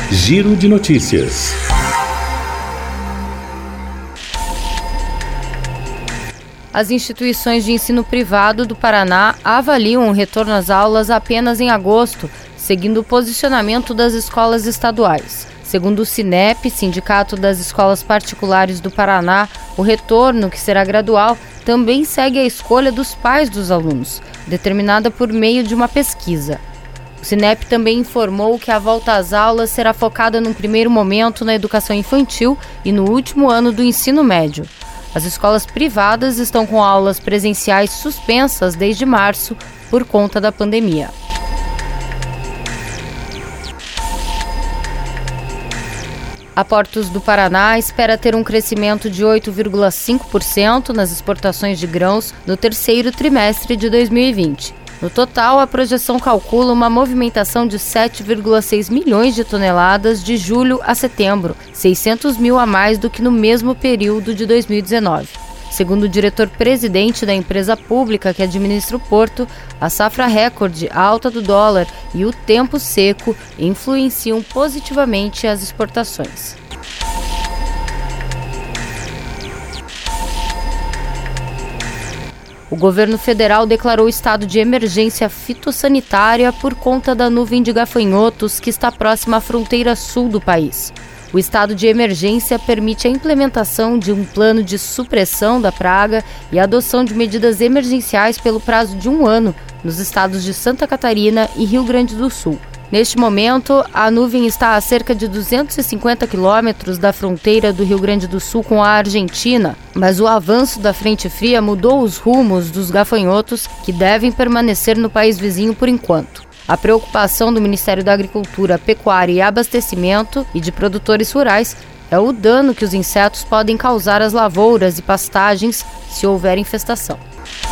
Giro de notícias. As instituições de ensino privado do Paraná avaliam o retorno às aulas apenas em agosto, seguindo o posicionamento das escolas estaduais. Segundo o Sinep, Sindicato das Escolas Particulares do Paraná, o retorno, que será gradual, também segue a escolha dos pais dos alunos, determinada por meio de uma pesquisa. O Sinep também informou que a volta às aulas será focada num primeiro momento na educação infantil e no último ano do ensino médio. As escolas privadas estão com aulas presenciais suspensas desde março por conta da pandemia. A Portos do Paraná espera ter um crescimento de 8,5% nas exportações de grãos no terceiro trimestre de 2020. No total, a projeção calcula uma movimentação de 7,6 milhões de toneladas de julho a setembro, 600 mil a mais do que no mesmo período de 2019. Segundo o diretor-presidente da empresa pública que administra o porto, a safra recorde, a alta do dólar e o tempo seco influenciam positivamente as exportações. O governo federal declarou estado de emergência fitossanitária por conta da nuvem de gafanhotos que está próxima à fronteira sul do país. O estado de emergência permite a implementação de um plano de supressão da praga e a adoção de medidas emergenciais pelo prazo de 1 ano nos estados de Santa Catarina e Rio Grande do Sul. Neste momento, a nuvem está a cerca de 250 quilômetros da fronteira do Rio Grande do Sul com a Argentina, mas o avanço da frente fria mudou os rumos dos gafanhotos que devem permanecer no país vizinho por enquanto. A preocupação do Ministério da Agricultura, Pecuária e Abastecimento e de produtores rurais é o dano que os insetos podem causar às lavouras e pastagens se houver infestação.